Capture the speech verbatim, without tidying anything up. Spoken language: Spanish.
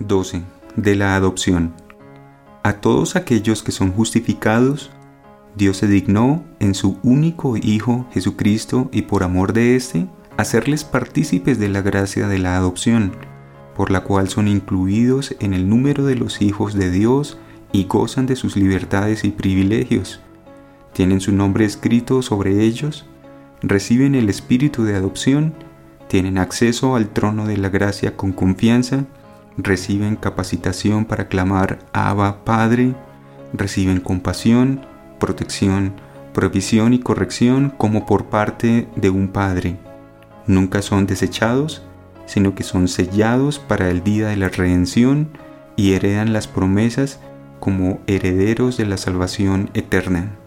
doce. De la adopción. A todos aquellos que son justificados, Dios se dignó en su único Hijo Jesucristo y por amor de éste, hacerles partícipes de la gracia de la adopción, por la cual son incluidos en el número de los hijos de Dios y gozan de sus libertades y privilegios. Tienen su nombre escrito sobre ellos, reciben el espíritu de adopción, tienen acceso al trono de la gracia con confianza, reciben capacitación para clamar Abba, Padre, reciben compasión, protección, provisión y corrección como por parte de un Padre. Nunca son desechados, sino que son sellados para el día de la redención y heredan las promesas como herederos de la salvación eterna.